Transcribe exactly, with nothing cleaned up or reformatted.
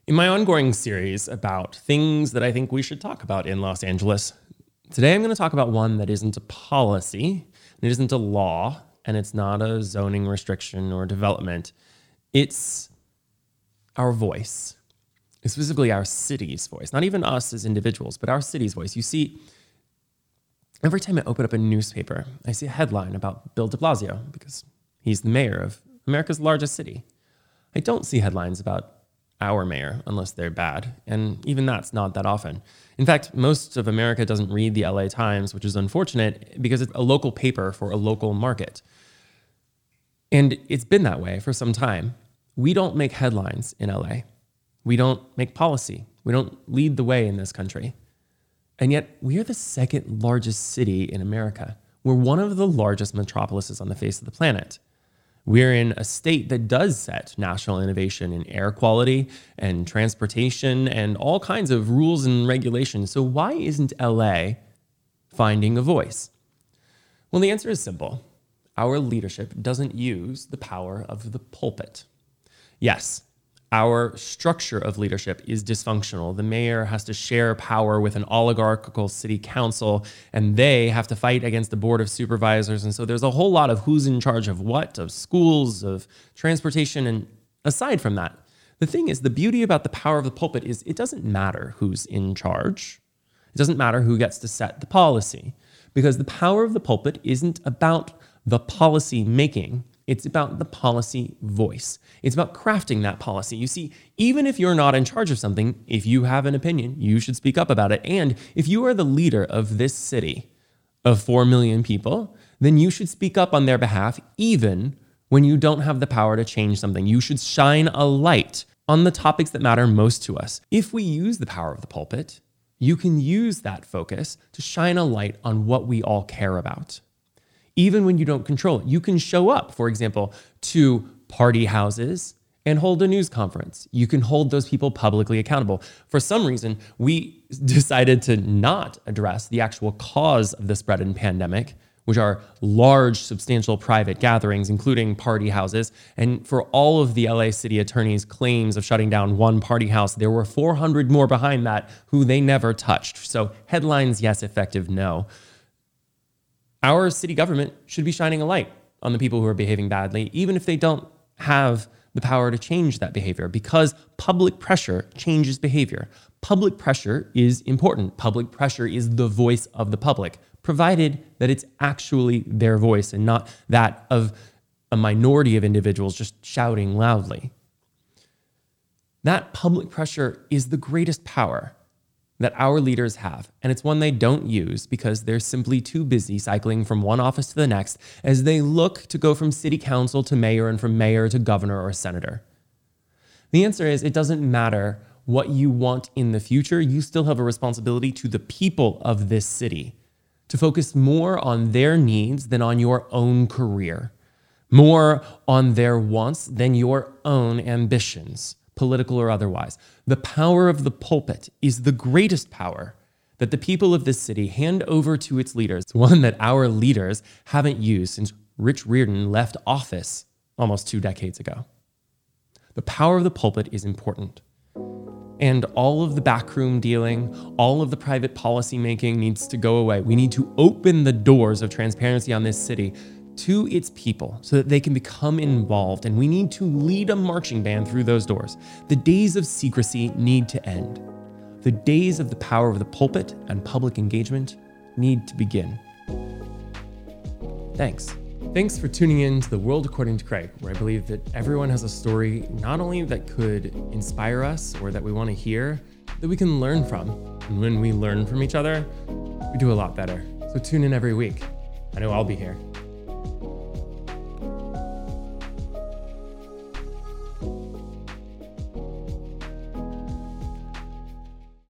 In my ongoing series about things that I think we should talk about in Los Angeles, today I'm going to talk about one that isn't a policy, it isn't a law, and it's not a zoning restriction or development. It's our voice, specifically our city's voice. Not even us as individuals, but our city's voice. You see, every time I open up a newspaper, I see a headline about Bill de Blasio because he's the mayor of America's largest city. I don't see headlines about our mayor unless they're bad, and even that's not that often. In fact, most of America doesn't read the L A Times, which is unfortunate because it's a local paper for a local market. And it's been that way for some time. We don't make headlines in L A. We don't make policy. We don't lead the way in this country. And yet we are the second largest city in America. We're one of the largest metropolises on the face of the planet. We're in a state that does set national innovation in air quality and transportation and all kinds of rules and regulations. So why isn't L A finding a voice? Well, the answer is simple. Our leadership doesn't use the power of the pulpit. Yes, our structure of leadership is dysfunctional. The mayor has to share power with an oligarchical city council, and they have to fight against the board of supervisors. And so there's a whole lot of who's in charge of what, of schools, of transportation. And aside from that, the thing is, the beauty about the power of the pulpit is it doesn't matter who's in charge. It doesn't matter who gets to set the policy, because the power of the pulpit isn't about the policy making. It's about the policy voice. It's about crafting that policy. You see, even if you're not in charge of something, if you have an opinion, you should speak up about it. And if you are the leader of this city of four million people, then you should speak up on their behalf, even when you don't have the power to change something. You should shine a light on the topics that matter most to us. If we use the power of the pulpit, you can use that focus to shine a light on what we all care about. Even when you don't control it, you can show up, for example, to party houses and hold a news conference. You can hold those people publicly accountable. For some reason, we decided to not address the actual cause of the spread in pandemic, which are large, substantial private gatherings, including party houses. And for all of the L A city attorney's claims of shutting down one party house, there were four hundred more behind that who they never touched. So headlines, yes. Effective, no. Our city government should be shining a light on the people who are behaving badly, even if they don't have the power to change that behavior, because public pressure changes behavior. Public pressure is important. Public pressure is the voice of the public, provided that it's actually their voice and not that of a minority of individuals just shouting loudly. That public pressure is the greatest power that our leaders have, and it's one they don't use because they're simply too busy cycling from one office to the next as they look to go from city council to mayor and from mayor to governor or senator. The answer is it doesn't matter what you want in the future. You still have a responsibility to the people of this city to focus more on their needs than on your own career, more on their wants than your own ambitions, political or otherwise. The power of the pulpit is the greatest power that the people of this city hand over to its leaders, one that our leaders haven't used since Rich Reardon left office almost two decades ago. The power of the pulpit is important. And all of the backroom dealing, all of the private policy making needs to go away. We need to open the doors of transparency on this city to its people so that they can become involved, and we need to lead a marching band through those doors. The days of secrecy need to end. The days of the power of the pulpit and public engagement need to begin. Thanks. Thanks for tuning in to The World According to Craig, where I believe that everyone has a story not only that could inspire us or that we want to hear, that we can learn from. And when we learn from each other, we do a lot better. So tune in every week. I know I'll be here.